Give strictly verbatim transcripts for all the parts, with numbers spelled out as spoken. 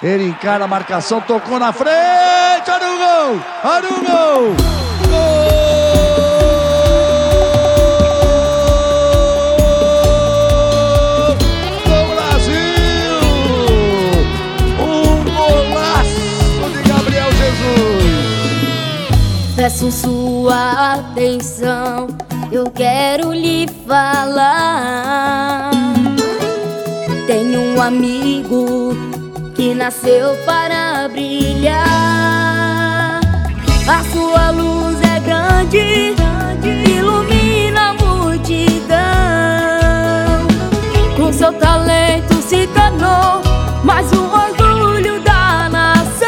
Ele encara a marcação, tocou na frente, olha o gol, olha o gol, gol! Do Brasil! Um golaço de Gabriel Jesus! Peço sua atenção, eu quero lhe falar. Tenho um amigo que nasceu para brilhar. A sua luz é grande, ilumina a multidão. Com seu talento se tornou mais um orgulho da nação.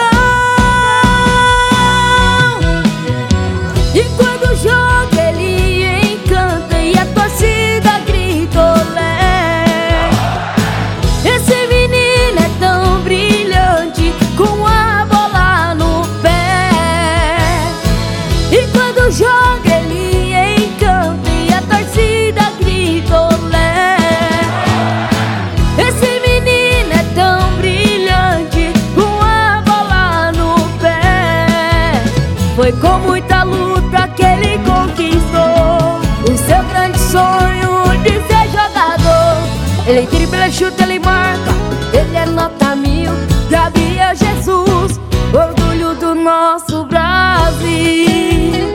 E quando joga ele encanta e a torcida grita olé. Esse menino é tão brilhante, com a bola no pé. E quando joga ele encanta e a torcida grita olé. Esse menino é tão brilhante, com a bola no pé. Foi com muita luta que ele conquistou o seu grande sonho de ser jogador. Ele dribla, ele chuta, ele marca, ele é nota mil. Gabriel Jesus, orgulho do nosso Brasil.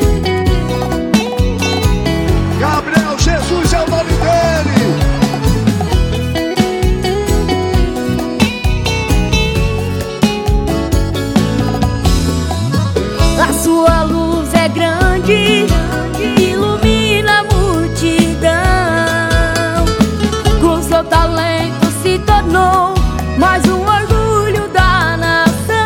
Gabriel Jesus é o nome dele! A sua luz é grande, ilumina a multidão. Com seu talento se tornou mais um orgulho da nação.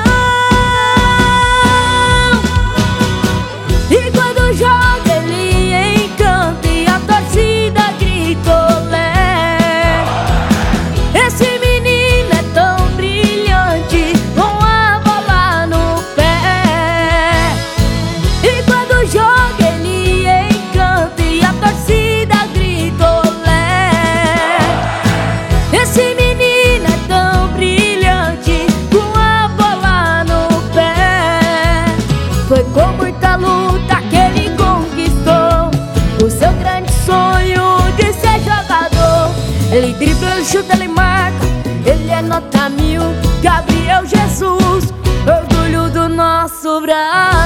E quando joga ele encanta e a torcida grita olé. Esse menino é tão brilhante, com a bola no pé. E quando joga ele encanta e a torcida grita olé. Esse menino é tão brilhante, com a bola no pé. Foi com muita luta que ele conquistou o seu grande sonho de ser jogador. Ele dribla, ele chuta, ele marca, ele é nota mil. Gabriel Jesus, orgulho do nosso Brasil.